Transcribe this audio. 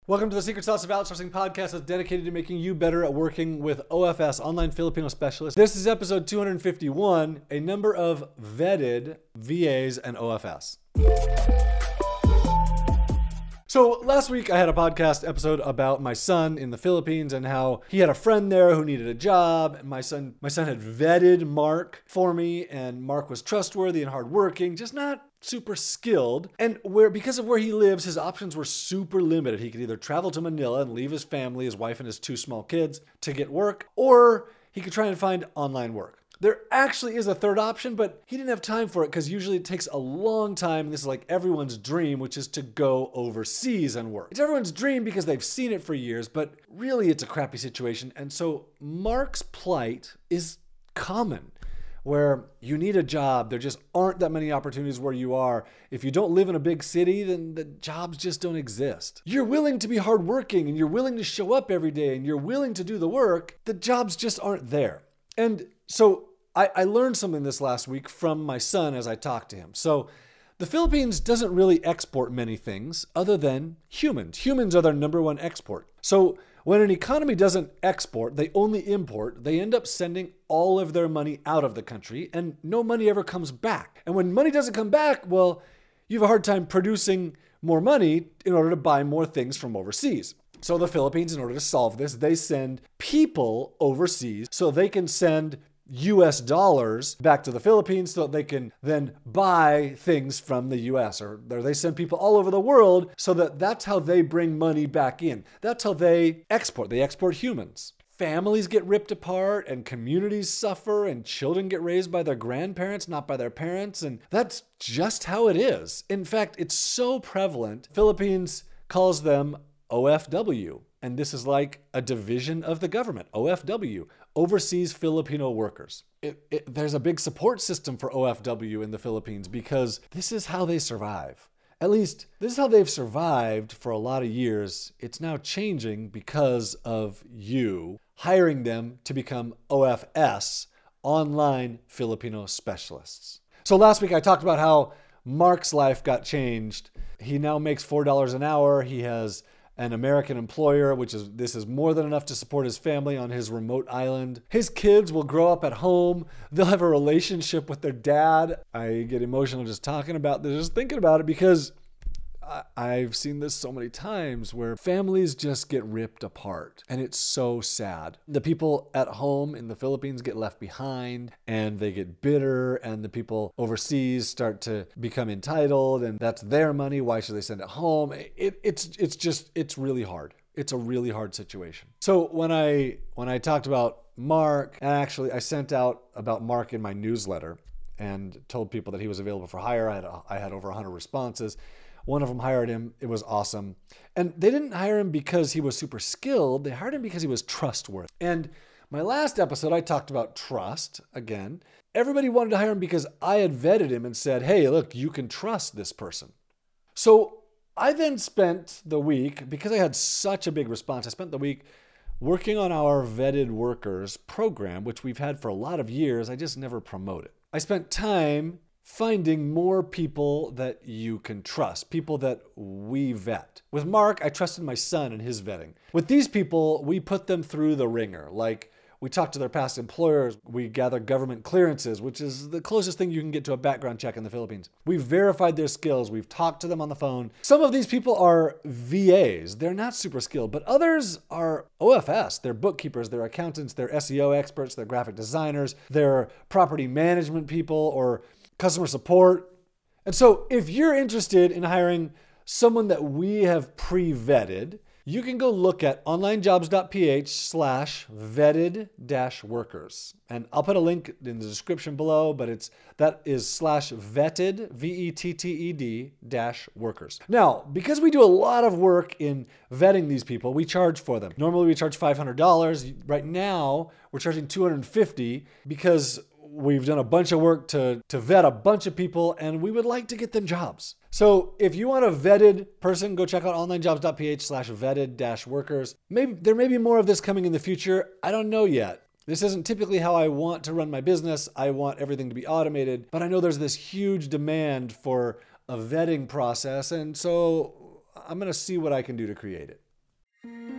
Welcome to the Secret Sauce of Outsourcing podcast that's dedicated to making you better at working with OFS, Online Filipino Specialists. This is episode 251, a number of vetted VAs and OFS. So last week I had a podcast episode about my son in the Philippines and how he had a friend there who needed a job. And my son had vetted Mark for me, and Mark was trustworthy and hardworking, just not super skilled. And because of where he lives, his options were super limited. He could either travel to Manila and leave his family, his wife and his two small kids, to get work, or he could try and find online work. There actually is a third option, but he didn't have time for it because usually it takes a long time. And this is like everyone's dream, which is to go overseas and work. It's everyone's dream because they've seen it for years, but really it's a crappy situation. And so Mark's plight is common, where you need a job. There just aren't that many opportunities where you are. If you don't live in a big city, then the jobs just don't exist. You're willing to be hardworking and you're willing to show up every day and you're willing to do the work. The jobs just aren't there. And so I learned something this last week from my son as I talked to him. So the Philippines doesn't really export many things other than humans. Humans are their number one export. So when an economy doesn't export, they only import, they end up sending all of their money out of the country and no money ever comes back. And when money doesn't come back, well, you have a hard time producing more money in order to buy more things from overseas. So the Philippines, in order to solve this, they send people overseas so they can send US dollars back to the Philippines so that they can then buy things from the US, or they send people all over the world so that's how they bring money back in. That's how they export. They export humans. Families get ripped apart and communities suffer and children get raised by their grandparents, not by their parents. And that's just how it is. In fact, it's so prevalent. Philippines calls them OFW. And this is like a division of the government, OFW, Overseas Filipino Workers. There's a big support system for OFW in the Philippines because this is how they survive. At least this is how they've survived for a lot of years. It's now changing because of you hiring them to become OFS, Online Filipino Specialists. So last week I talked about how Mark's life got changed. He now makes $4 an hour. He has an American employer, this is more than enough to support his family on his remote island. His kids will grow up at home. They'll have a relationship with their dad. I get emotional just talking about this, just thinking about it, because I've seen this so many times where families just get ripped apart, and it's so sad. The people at home in the Philippines get left behind, and they get bitter, and the people overseas start to become entitled, and that's their money. Why should they send it home? It's really hard. It's a really hard situation. So when I talked about Mark, and actually I sent out about Mark in my newsletter and told people that he was available for hire. I had over 100 responses. One of them hired him. It was awesome. And they didn't hire him because he was super skilled. They hired him because he was trustworthy. And my last episode, I talked about trust again. Everybody wanted to hire him because I had vetted him and said, hey, look, you can trust this person. So I then spent the week, because I had such a big response, I spent the week working on our vetted workers program, which we've had for a lot of years. I just never promote it. I spent time finding more people that you can trust, people that we vet. With Mark, I trusted my son and his vetting. With these people, we put them through the ringer. Like, we talk to their past employers, we gather government clearances, which is the closest thing you can get to a background check in the Philippines. We've verified their skills, we've talked to them on the phone. Some of these people are VAs, they're not super skilled, but others are OFS. They're bookkeepers, they're accountants, they're SEO experts, they're graphic designers, they're property management people or customer support. And so if you're interested in hiring someone that we have pre-vetted, you can go look at onlinejobs.ph/vetted-workers. And I'll put a link in the description below, but that is /vetted, VETTED-workers. Now, because we do a lot of work in vetting these people, we charge for them. Normally we charge $500. Right now, we're charging $250 because we've done a bunch of work to vet a bunch of people, and we would like to get them jobs. So if you want a vetted person, go check out onlinejobs.ph/vetted-workers. There may be more of this coming in the future. I don't know yet. This isn't typically how I want to run my business. I want everything to be automated, but I know there's this huge demand for a vetting process, and so I'm going to see what I can do to create it. you.